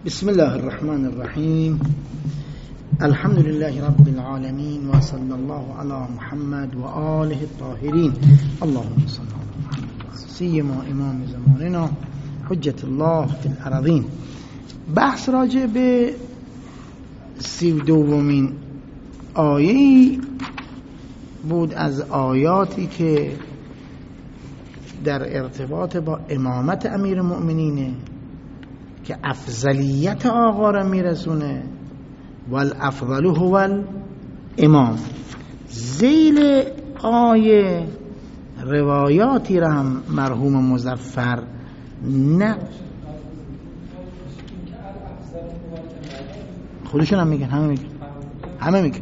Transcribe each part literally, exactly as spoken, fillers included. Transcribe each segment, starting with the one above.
بسم الله الرحمن الرحیم. الحمد لله رب العالمین و صلی الله علی محمد و آله الطاهرین. اللهم صل علی محمد سیما امام زماننا حجت الله فی الارضین. بحث راجع به سی و دومین آیه بود از آیاتی که در ارتباط با امامت امیر المؤمنینه که افضلیت آقا را میرسونه و الافضل هو الامام. ذیل آیه روایاتی را هم مرحوم مظفر نه خودشون هم میگن، همه میگن همه میگن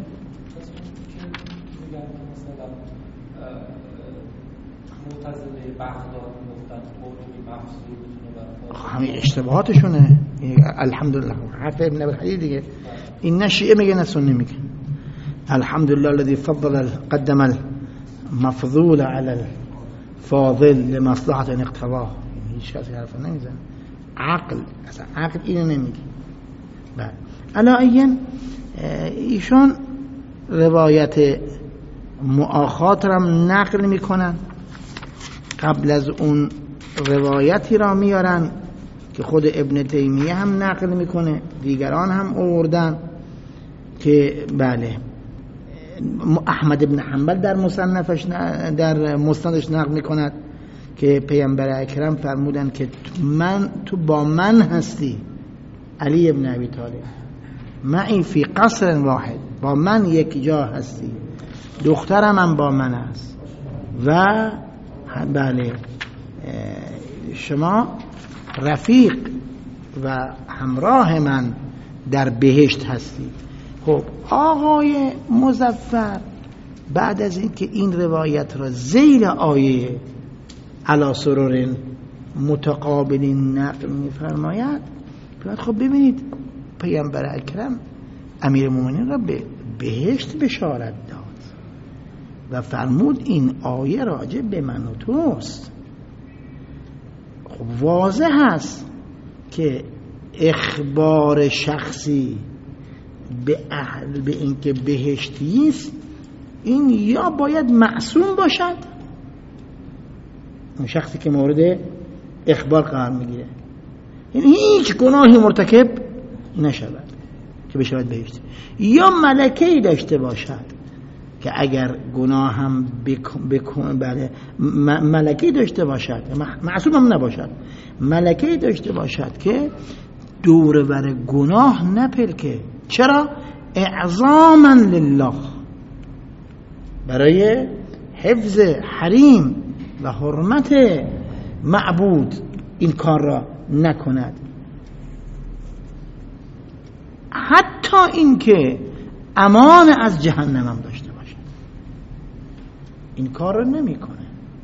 همه اشتباهاتشونه. الحمدلله حرف ابن ابی الحدید دیگه. این شیعه میگه نه سنی میگه. الحمدلله الذي فضل قدم المفضول على الفاضل لمصلحه اقتضاه. هیچ کسی حرف نمیزنه. عقل اصلا عقل اینو نمیگه. بعد علاین ایشون روایت مؤاخات را نقل میکنن، قبل از اون روایتی را میارن که خود ابن تیمیه هم نقل میکنه، دیگران هم آوردن که بله احمد ابن حنبل در مصنفش در مسندش نقل میکند که پیامبر اکرم فرمودن که من تو با من هستی علی ابن ابی طالب، معی فی قصر واحد، با من یک جا هستی، دخترم هم با من است و بله شما رفیق و همراه من در بهشت هستید. خب آقای مظفر بعد از اینکه این روایت را ذیل آیه علی سرور متقابلین نقل می‌فرماید، خب ببینید پیامبر اکرم امیر المؤمنین را به بهشت بشارت داد و فرمود این آیه راجع به من و توست. خب واضح هست که اخبار شخصی به اهل به اینکه بهشتی است، این یا باید معصوم باشد، اون شخصی که مورد اخبار قرار میگیره، یعنی هیچ گناهی مرتکب نشود که بشود بهشتی، یا ملکه‌ای داشته باشد که اگر گناه هم بکن بله ملکی داشته باشد، معصوم هم نباشد، ملکی داشته باشد که دور بر گناه نپلکه. چرا؟ اعظاما لله، برای حفظ حریم و حرمت معبود این کار را نکند. حتی اینکه امان از جهنم هم داشته باشه، این کار رو نمی کنه.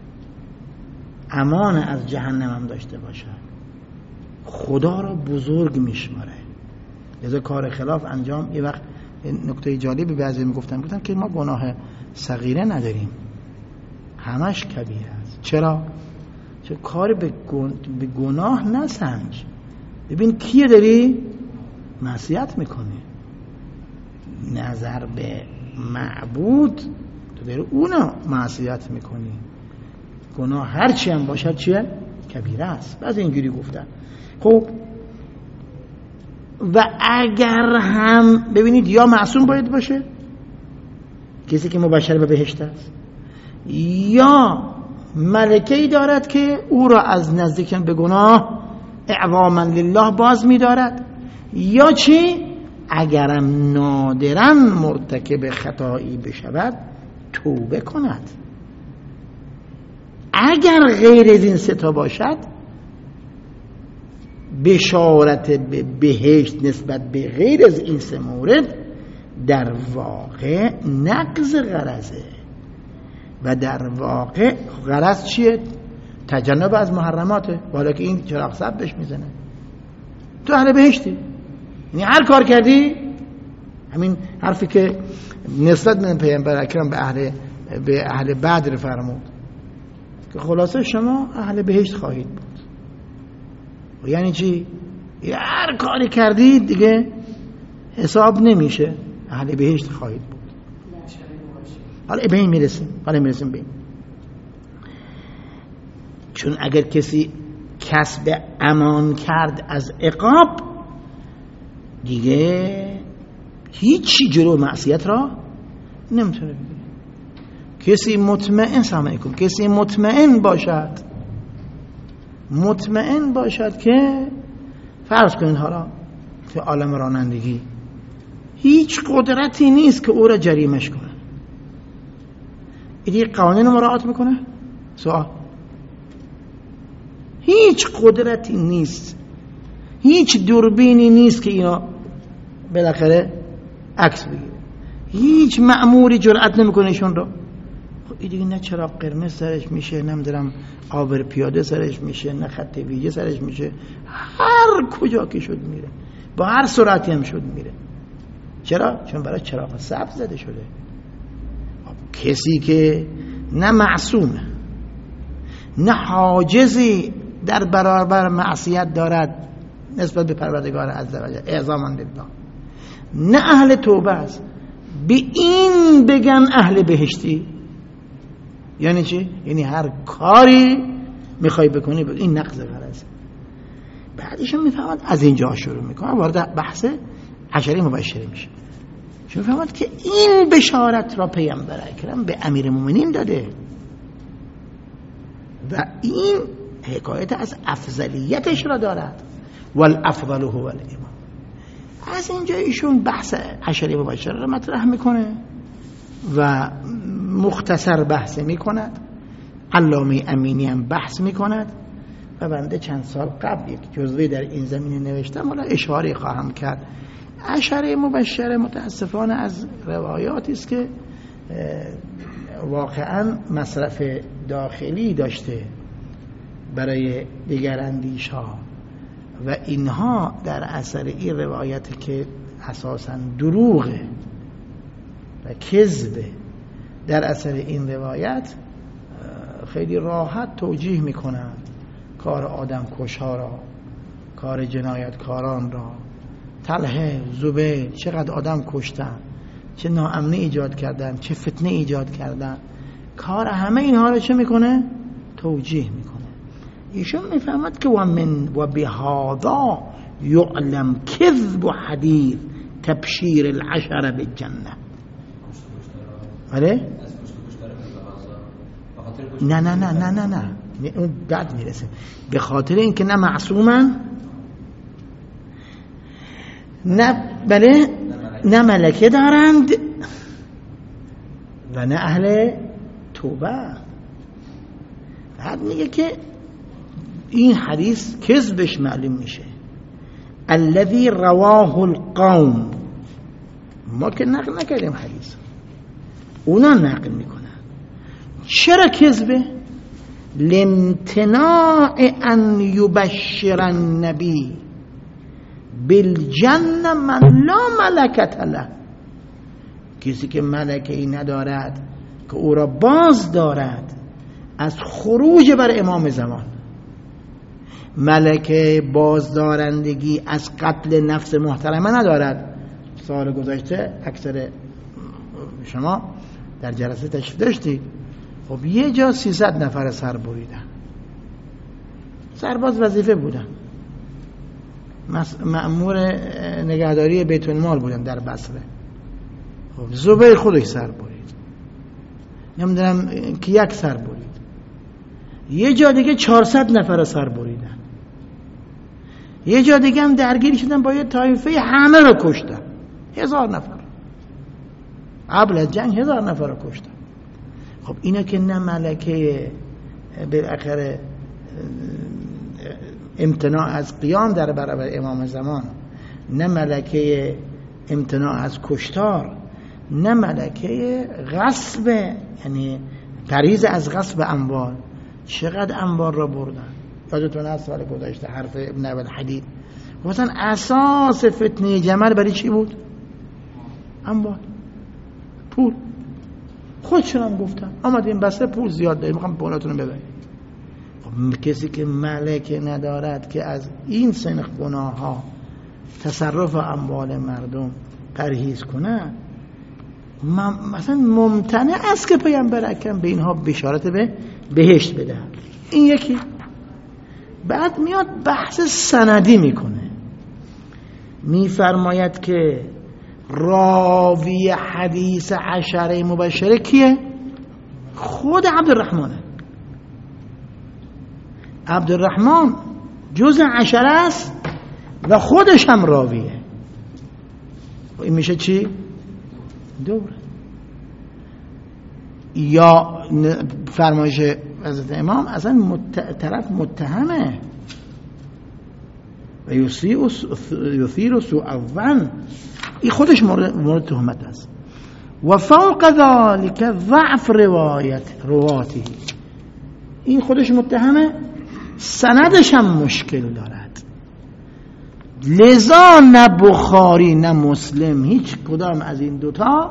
امان از جهنم هم داشته باشه، خدا را بزرگ میشماره. لذا کار خلاف انجام. یه وقت نکته جالبی بعضی میگفتن گفتن که ما گناه صغیره نداریم، همش کبیره است. چرا؟ چون کار به, گن... به گناه نسنج. ببین کیه داری معصیت میکنی، نظر به معبود تو داری اونو معصیت میکنی. گناه هر چی هم باشد چیه؟ کبیره است. بعضی اینجوری گفتن. خب و اگر هم ببینید یا معصوم باید باشه کسی که مبشر به بهشت است، یا ملکه‌ای دارد که او را از نزدیکن به گناه اعواما لله باز می‌دارد، یا چی؟ اگرم نادراً مرتکب خطایی بشود توبه کند. اگر غیر از این سه تا باشد، بشارت به بهشت نسبت به غیر از این سه مورد در واقع نقض غرضه و در واقع غرض چیه؟ تجنب از محرماته. حالا که این چراغ سب بهش میزنه تو اهل بهشتی، یعنی هر کار کردی. همین حرفی که نسبت من پیامبر اکرم به اهل به اهل بدر فرمود که خلاصه شما اهل بهشت خواهید بود. و یعنی چی؟ هر کاری کردید دیگه حساب نمیشه، اهل بهشت خواهید بود. حالا به این میرسیم حالا میرسیم به این. چون اگر کسی کسب امان کرد از عقاب دیگه هیچی جلو معصیت را نمیتونه بگیره. کسی مطمئن سلام علیکم کسی مطمئن باشد مطمئن باشد که فرض کنید حالا تو عالم رانندگی هیچ قدرتی نیست که او را جریمش کنه، این قوانین مراعات میکنه؟ سوال. هیچ قدرتی نیست، هیچ دوربینی نیست که اینا بالاخره عکس بگیره، هیچ مأموری جرأت نمیکنه ایشون رو. خب این دیگه نه چراغ قرمز سرش میشه، نمیدونم عابر پیاده سرش میشه، نه خط ویژه سرش میشه، هر کجا که شد میره، با هر سرعتی هم شد میره. چرا؟ چون برای چراغ سبز زده شده. کسی که نه معصومه نه حاجزی در برابر معصیت دارد نسبت به پروردگار عزوجل اعظاما لله، نه اهل توبه است، به این بگن اهل بهشتی. یعنی چی؟ یعنی هر کاری میخوای بکنی بگو این نقض غرض. بعدش هم میفهمد از اینجا شروع میکنه وارد بحث عشره مبشره میشه. چون میفهمد که این بشارت را پیامبر اکرم به امیرالمومنین داده و این حکایت از افضلیتش را دارد، والافضل هو الامام. از اینجا ایشون بحث عشره مبشره را مطرح میکنه و مختصر بحث میکند. علامه امینی هم بحث میکند و بنده چند سال قبل یک جزوه در این زمینه نوشتم، حالا اشاره خواهم کرد. عشره مبشره متاسفانه از روایاتی است که واقعا مصرف داخلی داشته برای دیگر اندیش ها و اینها در اثر این روایتی که اساساً دروغه و کذبه، در اثر این روایت خیلی راحت توجیه میکنن کار آدم کشها را، کار جنایتکاران را. طلحه، زبیر چقدر آدم کشتن، چه ناامنی ایجاد کردن، چه فتنه ایجاد کردن، کار همه اینها رو چه میکنه؟ توجیه میکنه. ایشون میفهمد که و من و بهذا یعلم کذب و حدیث تبشیر العشره بالجنه. بله؟ نه نه نه نه نه نه اون بعد میرسه. به خاطر اینکه نه معصومن، نه بله نه ملکه دارند و نه اهل توبه. بعد میگه که این حدیث کذبش معلوم میشه. الذي رواه القوم، ما که نقل نکردیم حدیث، اونا نقل میکنن. چرا کذبه؟ لامتناع ان یبشر النبی بالجنه من لا ملکت له. کسی که ملکه ای ندارد که او را باز دارد از خروج بر امام زمان. ملکه بازدارندگی از قتل نفس محترمه ندارد. سال گذشته اکثر شما در جلسه تشریف داشتید، خب یه جا سیصد نفر سر بریدن، سرباز وظیفه بودن، مأمور نگهداری بیت المال بودن در بصره. خب زبیر خودش سر برید، نمیدونم که یک سر برید، یه جا دیگه چهارصد نفر سر بریدن، یه جا دیگه هم درگیری شدن با یه طایفه همه رو کشتن، هزار نفر قبل از جنگ هزار نفر رو کشتن. خب اینا که نه ملکه بالاخره امتناع از قیام در برابر امام زمان، نه ملکه امتناع از کشتار، نه ملکه غصب، یعنی پریز از غصب اموال. چقدر اموال را بردن؟ یادتون هست سال گذشته حرف ابن ابوالحدید مثلا اساس فتنه جمل برای چی بود؟ اموال، پول. خودشون هم گفتن آمدیم بسته پول زیاد داریم میخوام پولاتون رو ببریم. خب کسی که ملکه ندارد که از این سنخ گناه ها تصرف اموال مردم پرهیز کنه، مثلا ممتنع است که پیامبر اکرم به اینها بشارت به بهشت بده. این یکی. بعد میاد بحث سندی میکنه، میفرماید که راوی حدیث عشره مبشره کیه؟ خود عبدالرحمنه. عبدالرحمن جز عشره است و خودش هم راویه. این میشه چی؟ دوره. یا فرمایش حضرت امام اصلا مت... طرف متهمه و یثیر سوء الظن، این خودش مورد, مورد تهمت است. و فوق ذلك ضعف روایت رواتی، این خودش متهمه، سندش هم مشکل دارد. لذا نه بخاری نه مسلم هیچ کدام از این دوتا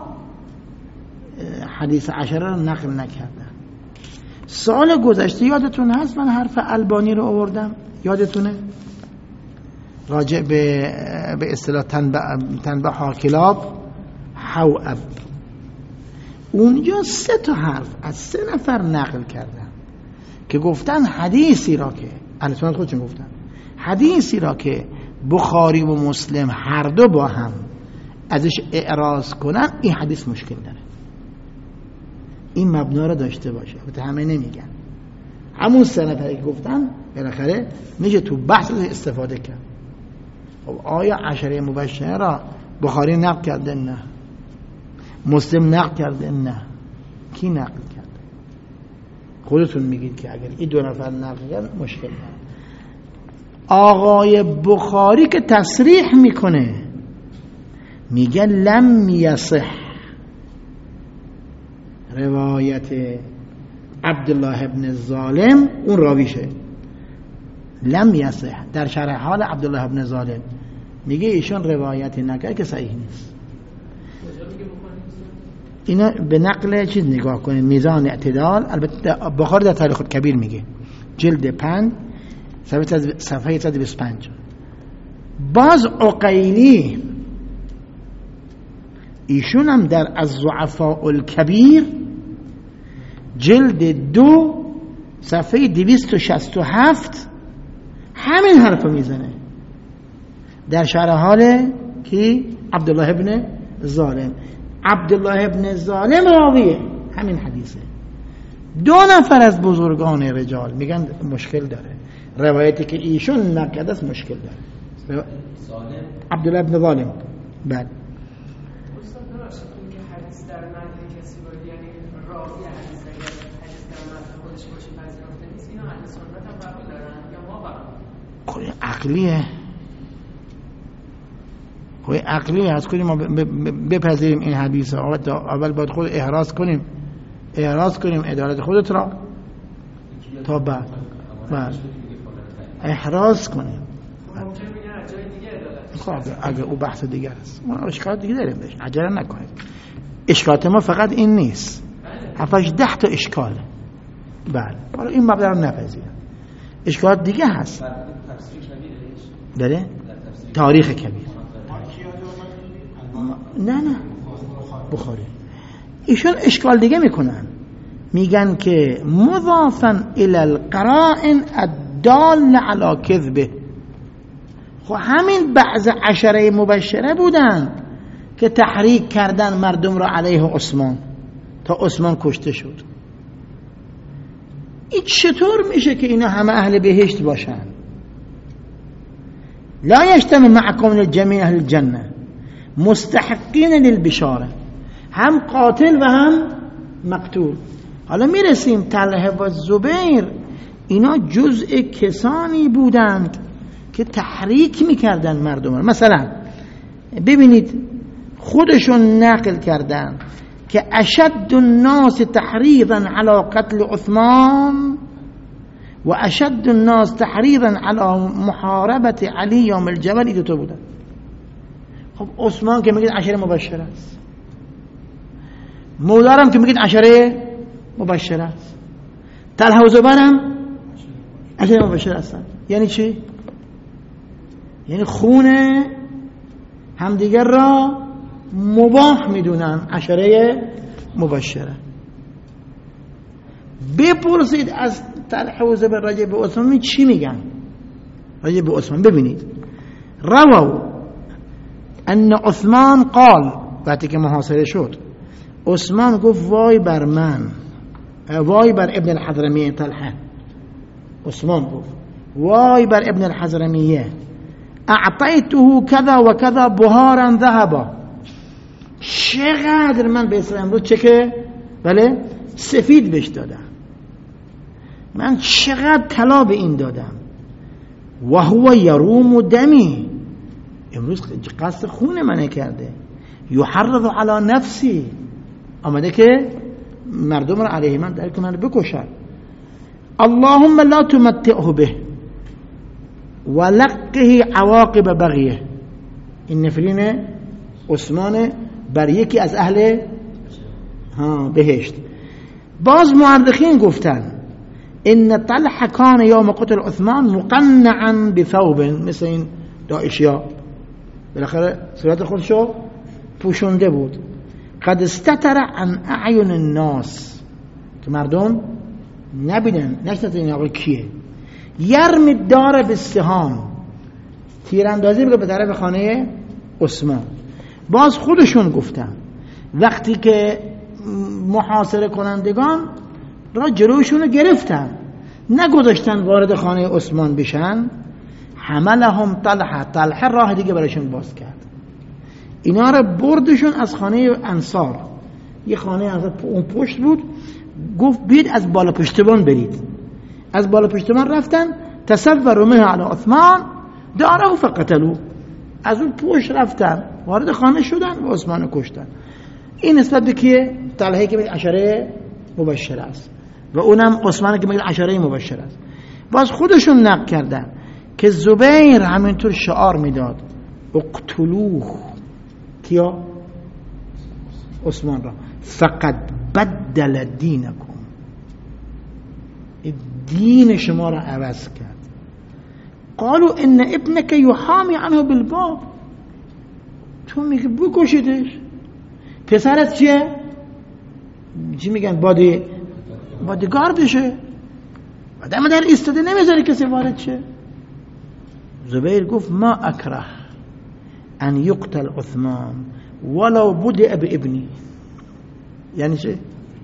حدیث عشره رو نقل نکردن. سال گذشته یادتون هست من حرف البانی رو آوردم، یادتونه؟ راجع به به اصطلاح تنبه ها کلاب حواب، اونجا سه تا حرف از سه نفر نقل کردن که گفتن حدیثی را که اهل سنت خودشون گفتن حدیثی را که بخاری و مسلم هر دو با هم ازش اعراض کنن این حدیث مشکل داره. این مبنا رو داشته باشه. البته همه نمیگن، همون سه نفری که گفتن بالاخره میشه تو بحث استفاده کرد. خب آیا عشره مبشره را بخاری نقل کرده؟ نه. مسلم نقل کرده؟ نه. کی نقل کرده؟ خودتون میگید که اگر این دو نفر نقل کردن مشکل داره. آقای بخاری که تصریح میکنه میگه لم یصح روایت عبدالله ابن ظالم، اون راویشه لم یصح، در شرح حال عبدالله ابن ظالم میگه ایشون روایتی نکرد که صحیح نیست. اینا به نقل چیز نگاه کنید، میزان اعتدال. البته بخاری در تاریخ الکبیر میگه جلد پنج صفحه صد و بیست و پنج. باز عقیلی ایشون هم در الضعفاء الکبیر جلد دو صفحه دویست و شصت و هفت همین حرف میزنه در شرح حال که عبدالله ابن ظالم. عبدالله ابن ظالم راویه همین حدیثه. دو نفر از بزرگان رجال میگن مشکل داره، روایتی که ایشون نقد است مشکل داره. عبدالله ابن ظالم. بعد خوی عقلیه، خوی عقلیه. از کلی ما بپذیریم این حدیث ها؟ اول باید خود احراز کنیم احراز کنیم عدالت خودت را تا بعد بعد احراز کنیم. خب اگه او بحث دیگر است، ما اشکالات دیگه داریم بهش، عجله نکنید. اشکالات ما فقط این نیست، هفتش ده تا اشکاله. بله حالا این مبدأ رو نپذیرم، اشکالات دیگه هست. داره تاریخ کبیر. نه نه بخاری. ایشون اشکال دیگه میکنن، میگن که مضافا الی القرائن الدال علی کذبه. خب همین بعض عشره مبشره بودن که تحریک کردن مردم را علیه عثمان تا عثمان کشته شد. این چطور میشه که اینا همه اهل بهشت باشن؟ لا یجتمع معکم الجمیع اهل الجنه مستحقین للبشاره، هم قاتل و هم مقتول. حالا میرسیم طلحه و زبیر، اینا جزء کسانی بودند که تحریک میکردن مردم. مثلا ببینید خودشون نقل کردن که اشد الناس تحریضا علی قتل عثمان و اشد الناس تحریضا علی محاربت علی یوم الجمل. این تو بودن. خب عثمان که میگید عشره مبشره است، مولارم که میگید عشره مبشره است، طلحه و زبیر هم عشره مبشره هستن. یعنی چی؟ یعنی خون همدیگر را مباح میدونن. عشره مبشره. بپرسید از طلحه و زبیر راجع به عثمان چی میگن راجع به عثمان. ببینید رووا ان عثمان قال، وقتی که محاصره شد عثمان گفت وای بر من، وای بر ابن الحضرمیه. طلحه عثمان گفت وای بر ابن الحضرمیه، اعطیته کذا و کذا بهارا ذهبا، چقدر من به اسلام امروز چه که بله سفید بهش دادم، من چقدر طلا به این دادم. و هو یروم دمی، امروز قصد خون منه کرده. یحرض علی نفسی، آمده که مردم را علیه من در کنن بکشن. اللهم لا تمتعه به ولقه عواقب بغیه. این نفرین عثمان بر یکی از اهل ها بهشت. باز مورخین گفتن ان طلحه کان یوم قتل عثمان مقنعا بثوب، مثل این داعشیا بالاخره صورت خودشو پوشونده بود. قد استتر عن اعین الناس، که مردم نبینن نشناسن این آقا کیه. یرمی دار بالسهام، تیراندازی میگه به طرف خانه عثمان. باز خودشون گفتن وقتی که محاصره کنندگان را جلوشون رو گرفتن، نگذاشتن وارد خانه عثمان بشن، حملهم طلحه، طلحه راه دیگه برایشون باز کرد. اینا را بردشون از خانه انصار، یه خانه از اون پشت بود، گفت بید از بالا پشتبان برید. از بالا پشتبان رفتن، تصوروا منه علی عثمان داره فقتلو، از اون پشت رفتن وارد خانه شدن و عثمان کشتن. این نسبت به کیه؟ طلحه که میگه عشره مبشره است و اونم عثمان که میگه عشره مبشره است. باز خودشون نقل کردن که زبیر همینطور شعار میداد اقتلوه، کیا؟ عثمان را، فقط بدل دینکم، دین شما را عوض کرد. قالوا ان ابنك يحامي عنه بالباب، تو میگه بکشیدش. پسرت چیه؟ چی میگن؟ بادی بادیگاردشه، بعدم در ایستاده نمیذاره کسی وارد شه. زبیر گفت ما اکره ان یقتل عثمان ولو بدأ بابنی. یعنی چه؟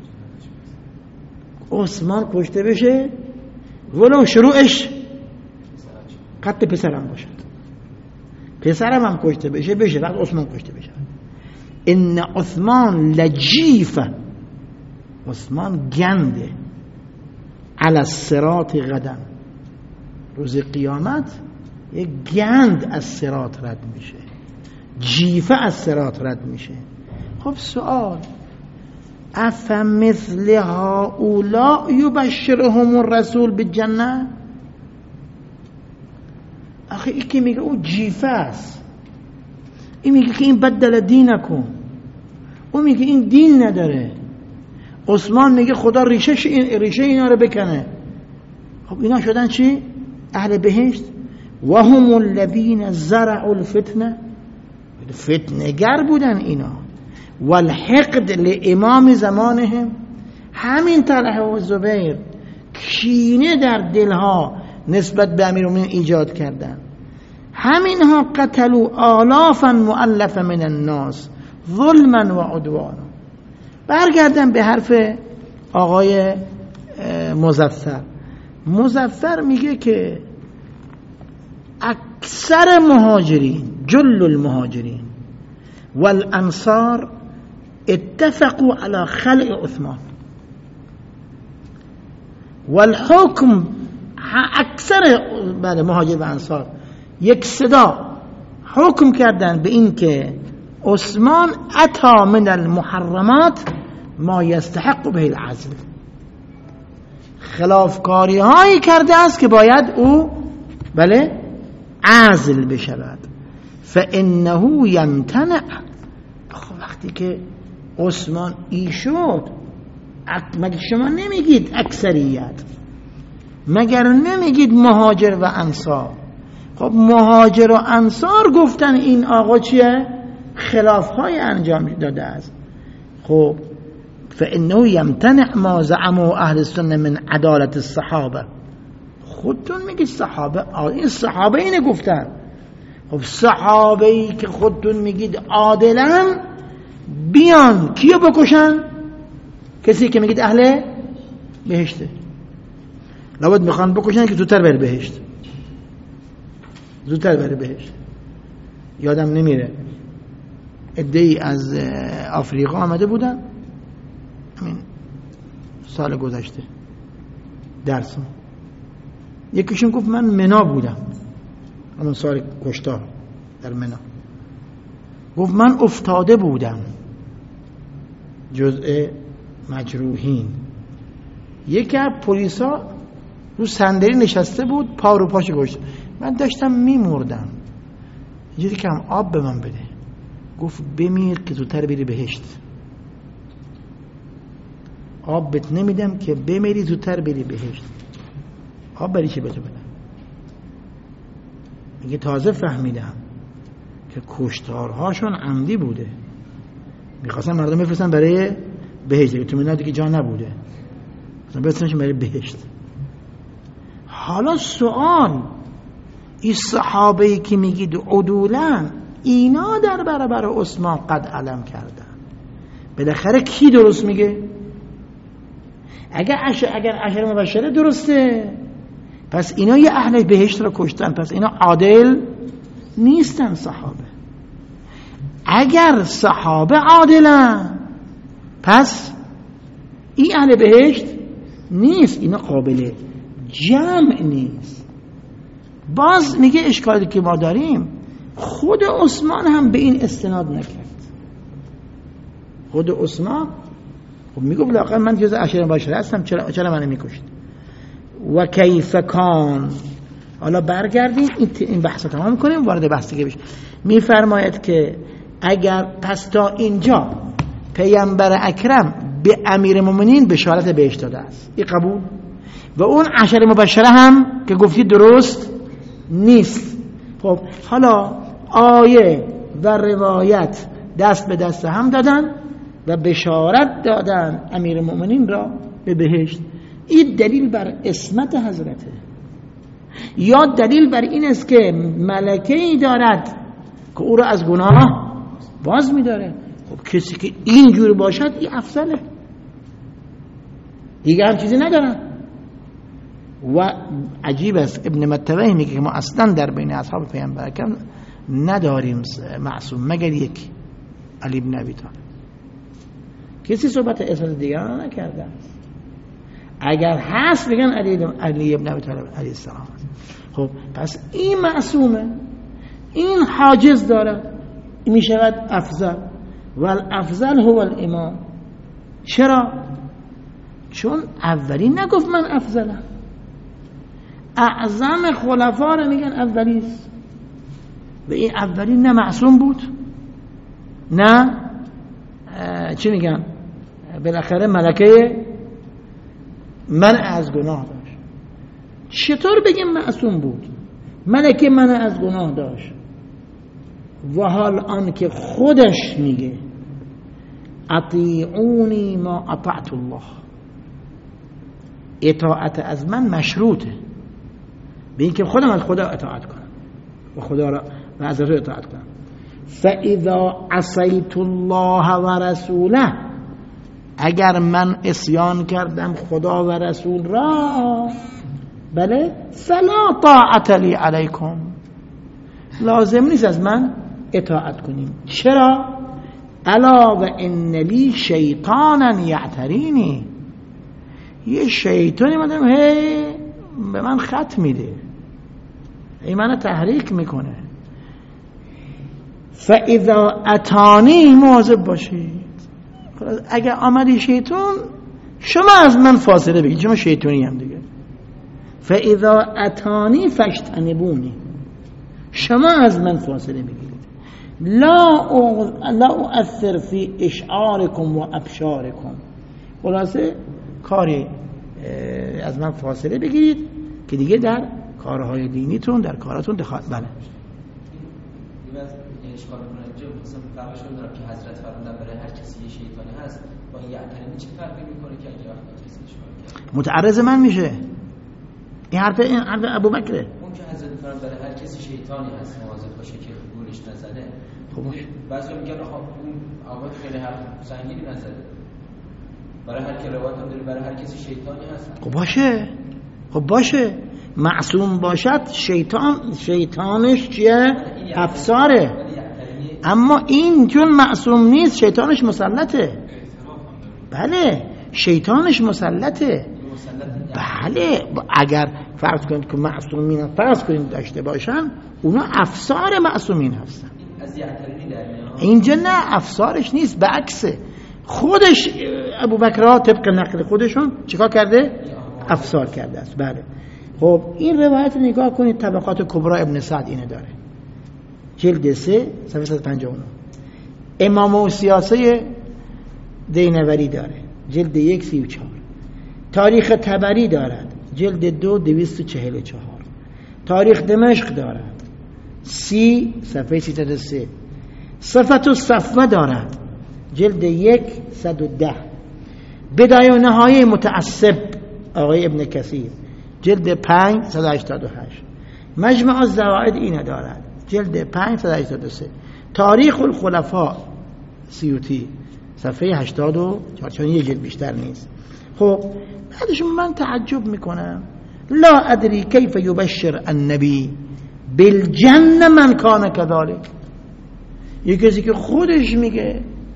عثمان کشته بشه ولو شروعش قتل پسرم باشد، پسرم هم کشته بشه بشه وقت عثمان کشته بشه. ان عثمان لجیفه، عثمان گنده، علی الصراط غدا، روز قیامت یک گند از صراط رد میشه، جیفه از صراط رد میشه. خب سوال، افمثل هؤلاء یبشرهم الرسول بالجنه؟ آخه این که میگه او جیفه است، این میگه که این بدل دینکم، او میگه این دین نداره. عثمان میگه خدا ریشه این ریشه اینا رو بکنه. خب اینا شدن چی؟ اهل بهشت. و هم الذین زرعوا الفتنه، فتنه‌گر بودن اینا. والحقد لامام زمانهم، همین طلحه و زبیر کینه در دلها نسبت به امیرالمومنین ایجاد کردن. همینها قتلوا آلافا مؤلفه من الناس ظلما و عدوانا. برگردم به حرف آقای مظفر. مظفر میگه که اکثر مهاجرین، جل المهاجرین والانصار اتفقوا على خلع عثمان والحکم، اکثر بله مهاجر و انصار یک صدا حکم کردن به این که عثمان اتا من المحرمات ما یستحق به العزل، خلافکاری هایی کرده است که باید او بله عزل بشود. فانه یمتنع، وقتی که عثمان ای شد، مگه شما نمیگید اکثریت؟ مگر نمیگید مهاجر و انصار؟ خب مهاجر و انصار گفتن این آقا چیه؟ خلافهای انجام داده است. خب فإنه يمتنع ما زعموا اهل السنه من عدالت الصحابه. خودتون میگید صحابه، این صحابه اینه گفتن. خب صحابه ای که خودتون میگید عادلن بیان کیو بکشن؟ کسی که میگید اهل بهشته. لابد میخوان بکشن که زودتر بره بهشت، زودتر بره بهشت. یادم نمیره عده‌ای از آفریقا آمده بودن همین سال گذشته درسم، یکیشون گفت من منا بودم همون سال کشتار در منا، گفت من افتاده بودم جزء مجروحین. یکی از پلیسا رو صندلی نشسته بود پا رو پاش گشت، من داشتم میمردم، اینجوری که هم آب به من بده. گفت بمیر که زودتر بری بهشت، آب بهت نمیدم که بمیری زودتر بری بهشت. آب بری چه بهتو بدم؟ میگه تازه فهمیدم که کشتارهاشون عمدی بوده، میخواستن مردم بفرستن برای بهشت، که تو منها دیگه جا نبوده، مثلا بفرستنشون برای بهشت. حالا سوال، این صحابه‌ای که میگید عدولن، اینا در برابر عثمان قد علم کردن، بالاخره کی درست میگه؟ اگر عشر اگر عشر مبشره درسته، پس اینا یه اهل بهشت رو کشتن، پس اینا عادل نیستن صحابه. اگر صحابه عادلن، پس این اهل بهشت نیست، اینا قابل جمع نیست. باز میگه اشکالی که ما داریم، خود عثمان هم به این استناد نکرد. خود عثمان خب میگه بلاقا من جز عشر مبشره هستم، چرا چرا منو میکشید؟ و کیف کان. حالا برگردیم این بحث رو تمام کنیم، وارد بحث دیگه بشیم. میفرماید که اگر پس تا اینجا پیامبر اکرم به امیر المؤمنین بشارت بهشت داده است، این قبول، و اون عشر مبشره هم که گفتی درست نیست. خب حالا آیه و روایت دست به دست هم دادن و بشارت دادن امیر المؤمنین را به بهشت. این دلیل بر عصمت حضرته، یا دلیل بر این است که ملکه‌ای دارد که او را از گناه باز می‌داره. خب کسی که اینجور باشد این افضله، دیگه هم چیزی ندارن. و عجیب است ابن متوحی میگه که ما اصلا در بین اصحاب پیامبر اکرم نداریم معصوم مگر یک، علی بن ابی طالب. کسی صحبت اصل دیگران نکرده. اگر هست بگن علی علی ابن ابی طالب علیه السلام. خب پس این معصومه، این حاجز داره، می شود افضل. و الافضل هو الامام. چرا؟ چون اولین نگفت من افضلم، اعظم خلفا رو میگن اولیست، و این اولین نه معصوم بود نه چی میگن بالاخره ملکه من از گناه داشت. چطور بگیم معصوم بود؟ ملکه من از گناه داشت، و حال آن که خودش میگه اطیعونی ما اطعت الله، اطاعت از من مشروطه به این که خودم از خدا اطاعت کنم و خدا را و از رسول اطاعت کنم. فاذا عصیت الله و رسوله، اگر من عصیان کردم خدا و رسول را، بله، فلا طاعت لی علیکم، لازم نیست از من اطاعت کنیم. چرا؟ الا و ان لی شیطانا یعترینی، یه شیطانی مدام هی به من خط میده، این منو تحریک میکنه. فاذا اتانی، مواظب باشید، اگر آمدی شیطان شما از من فاصله بگید، شما شیطانی هم دیگه. فاذا اتانی فاجتنبونی، شما از من فاصله بگیرید. لا لا اؤثر فی اشعارکم و ابشارکم، خلاصه کاری از من فاصله بگیرید که دیگه در کارهای دینیتون در کاراتون دخالت. بله اشکال کنه جو مثلا فرقش داره که حضرت فرمودن برای هر کسی یه شیطانی هست با این یعترمی چه فرقی میکنه که اگه وقتی کسی اشکال کرد متعرض من میشه. این حرف این حرف ابوبکره. اون که حضرت فرمود برای هر کسی شیطانی هست مواظب باشه که گولش نزنه. خب بعضی میگن آخه اون آقا خیلی حرف سنگینی نزده. برای هر کی روایت داره برای هر کسی شیطانی هست. خب باشه. خب باشه. معصوم باشد شیطان شیطانش چیه؟ افساره. اما این چون معصوم نیست شیطانش مسلطه. بله شیطانش مسلطه. بله اگر فرض کنید که معصومین فرض کنید داشته باشن اونا افسار معصومین هستن. اینجا نه افسارش نیست بعکسه. خودش ابوبکر طبق نقل خودشون چیکار کرده؟ افسار کرده است. بله خب این روایت نگاه کنید طبقات کبرا ابن سعد اینه داره جلد سه صفحه صد و پنجاه و نه. امام و سیاسه دینوری داره جلد یک سی و چهار. تاریخ طبری دارد جلد دو دویست و چهل و چهار. تاریخ دمشق دارد سی صفحه سیصد و سه. صفت الصفوه دارد جلد یک صد و ده. بدایه و نهایه متعصب آقای ابن کثیر جلد پنج صد و هشتاد و هشت. مجمع الزوائد اینه دارد جلد پنج صد و هشتاد و سه. تاریخ الخلفاء سیوطی صفحه هشتاد و چهار چون یه جلد بیشتر نیست. خب بعدش من تعجب میکنم لا ادری کیف یبشر النبی بالجنه من کان کذالک. یه کسی که خودش میگه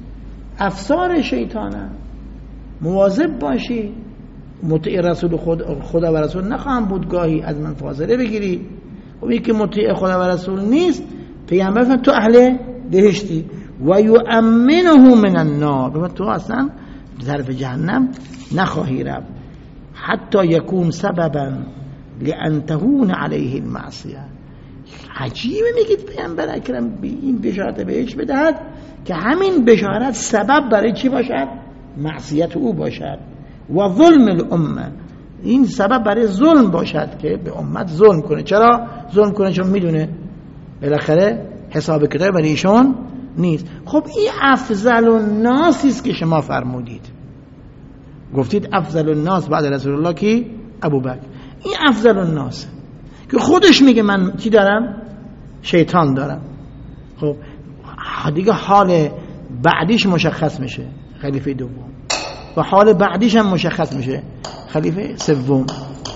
افسار شیطانه مواظب باشی مطیع رسول خود خدا و رسول نخواهم بود گاهی از من فاصله بگیری. خب یکی مطیع خدا و رسول نیست پیامبر فرمود تو اهل بهشتی و یؤمنه من النار تو اصلا طرف جهنم نخواهی رفت حتی یکون سببا لان تهون علیه المعصیه. عجیبه میگید پیامبر اکرم این بشارت بهش بدهد که همین بشارت سبب برای چی باشد؟ معصیت او باشد. و ظلم الامه این سبب برای ظلم باشد که به امت ظلم کنه. چرا ظلم کنه؟ چون میدونه بالاخره حساب کتاب برای ایشون نیست. خب این افضل الناس است که شما فرمودید گفتید افضل الناس بعد رسول الله کی؟ ابوبکر. این افضل الناس که خودش میگه من چی دارم؟ شیطان دارم. خب دیگه حال بعدیش مشخص میشه خلیفه دوم و حال بعدیش هم مشخص میشه خلیفه سوم.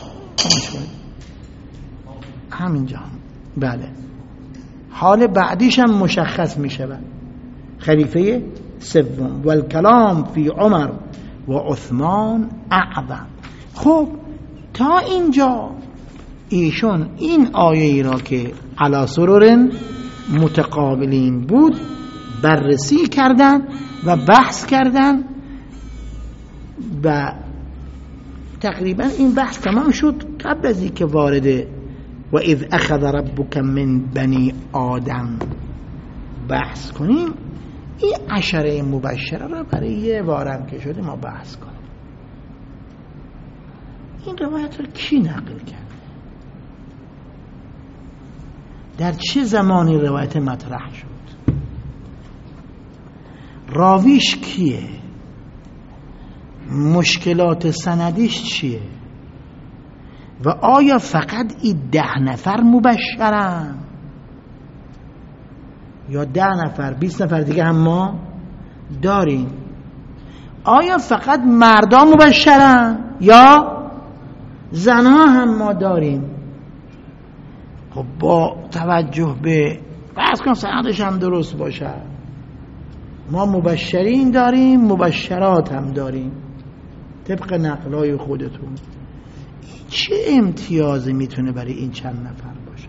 همینجا بله حال بعدیش هم مشخص میشه خلیفه سوم. و الکلام فی عمر و عثمان اعظم. خب تا اینجا ایشون این آیه ای را که علی سرر متقابلین بود بررسی کردن و بحث کردن و تقریبا این بحث تمام شد. قبل از اینکه وارد و اذ اخذ ربک من بنی آدم بحث کنیم این عشره مبشره را برای یه وارم که شده ما بحث کنیم. این روایت را کی نقل کرد؟ در چه زمانی روایت مطرح شد؟ راویش کیه؟ مشکلات سندیش چیه؟ و آیا فقط این ده نفر مبشرن یا ده نفر بیست نفر دیگه هم ما داریم؟ آیا فقط مردان مبشرن یا زنها هم ما داریم؟ خب با توجه به فرض کن سندش هم درست باشه ما مبشرین داریم مبشرات هم داریم طبق نقلای خودتون. چه امتیازی میتونه برای این چند نفر باشد؟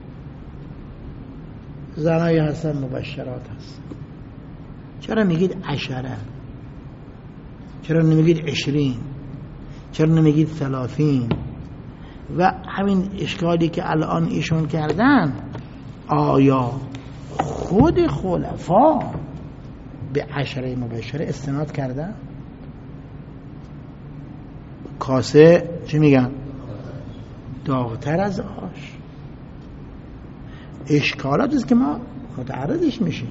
زنایی هستن مبشرات هستن. چرا میگید عشره؟ چرا نمیگید عشرین؟ چرا نمیگید ثلاثین؟ و همین اشکالی که الان ایشون کردن آیا خود خلفا به عشره مبشره استناد کردن؟ کاسه چی میگن؟ داغتر از آش. اشکالات است که ما متعرضش میشیم.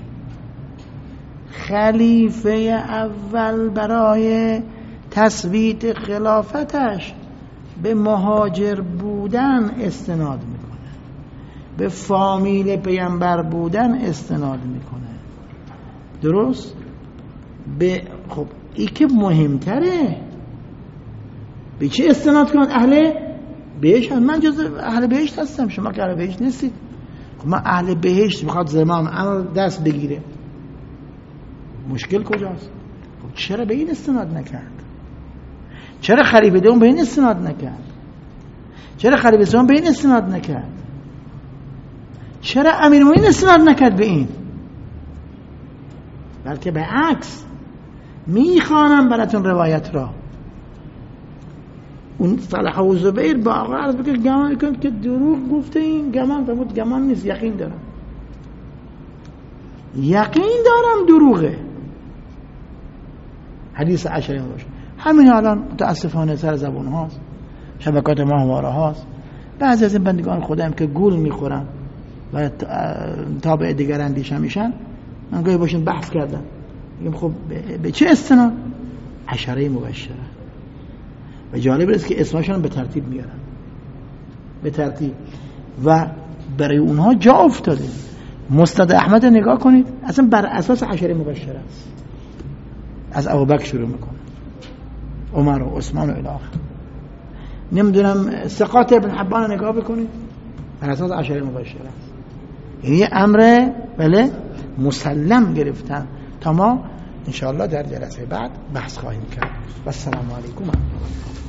خلیفه اول برای تثبیت خلافتش به مهاجر بودن استناد میکنه، به فامیل پیامبر بودن استناد میکنه. درست؟ به خب این که مهمتره. به چه استناد کن؟ اهل بهشت. من جز اهل بهشت هستم، شما که اهل بهشت نیستید. خب من اهل بهشت میخواد زمان من دست بگیره، مشکل کجاست؟ خب چرا به این استناد نکرد؟ چرا خلیفه دوم به این استناد نکرد؟ چرا خلیفه سوم به این استناد نکرد؟ چرا امیرالمومنین استناد نکرد به این؟ بلکه به عکس. میخوانم براتون روایت را. اون طلحه و زبیر با آقا عرض بکر گمان کند که دروغ گفته. این گمان فرمود گمان نیست، یقین دارم، یقین دارم دروغه. حدیث عشره باشه. همین الان متاسفانه سر زبون هاست، شبکات ماهواره هاست. بعضی از این بندگان خدایم که گول میخورن و تابع دیگر اندیشه میشن، من گاهی باشین بحث کردم میگم خب به چه استناد؟ عشره مبشره. و جالب است که اسمشون به ترتیب میارن، به ترتیب، و برای اونها جا افتاده. مسند احمد نگاه کنید، اصلا بر اساس عشره مبشره است. از ابوبکر شروع میکنه، عمر و عثمان و الی آخر. نمیدونم ثقات ابن حبان نگاه بکنید، بر اساس عشره مبشره است. یعنی امر بله مسلم گرفتن تا ما انشاءالله در جلسه بعد بحث خواهیم کرد. و السلام علیکم.